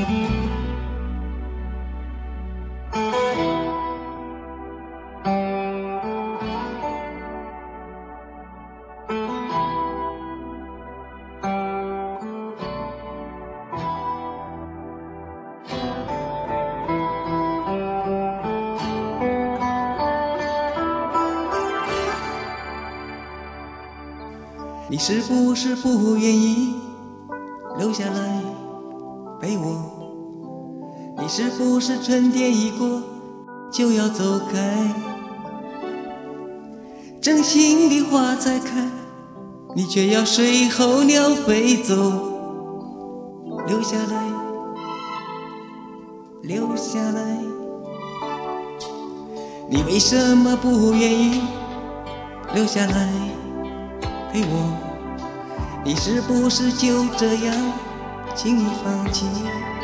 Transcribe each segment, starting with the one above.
你是不是不愿意留下来陪我？你是不是春天一过就要走开？真心的花才开，你却要随候鸟飞走。留下来，留下来，你为什么不愿意留下来陪我？你是不是就这样轻易放弃？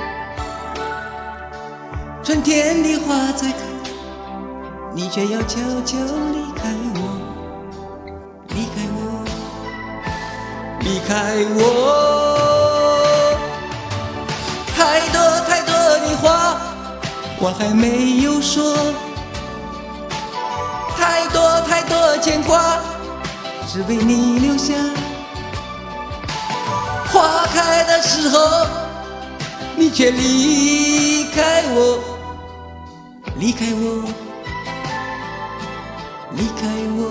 春天的花才开，你却要悄悄离开我，离开我，离开我。太多太多的话我还没有说，太多太多牵挂只为你留下。花开的时候你却离开我，离开我，离开我。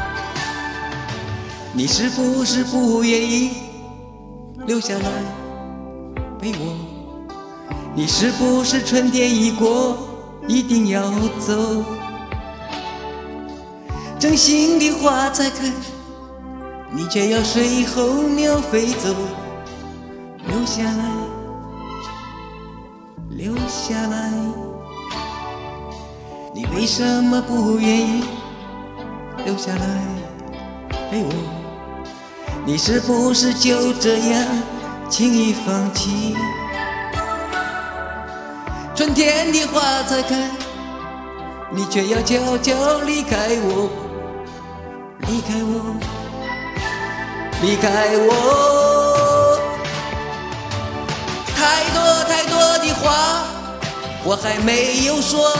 你是不是不愿意留下来陪我？你是不是春天一过一定要走？真心的花才开，你却要随候鸟飞走。留下来，留下来，你为什么不愿意留下来陪我？你是不是就这样轻易放弃？春天的花才开，你却要悄悄离开我，离开我，离开我。太多太多的话我还没有说，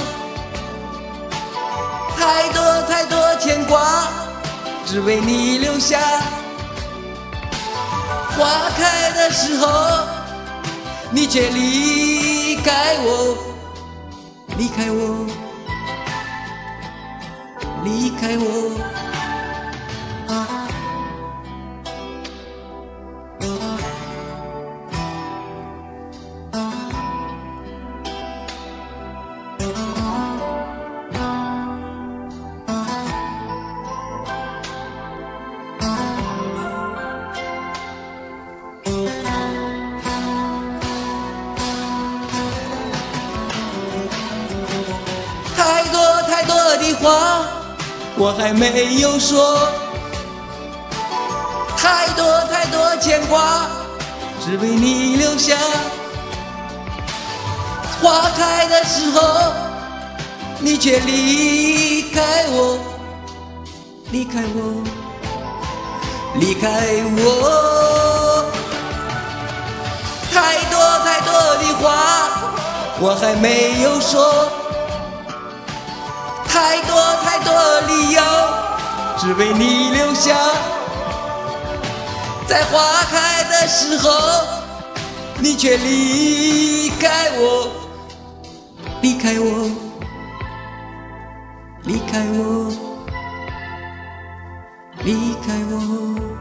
太多太多牵挂只为你留下。花开的时候你却离开我，离开我，离开我。太多太多的话我还没有说，太多太多牵挂只为你留下。花开的时候你却离开我，离开我，离开我。太多太多的话我还没有说，太多太多理由只为你留下。在花开的时候你却离开我，离开我，离开我，离开我。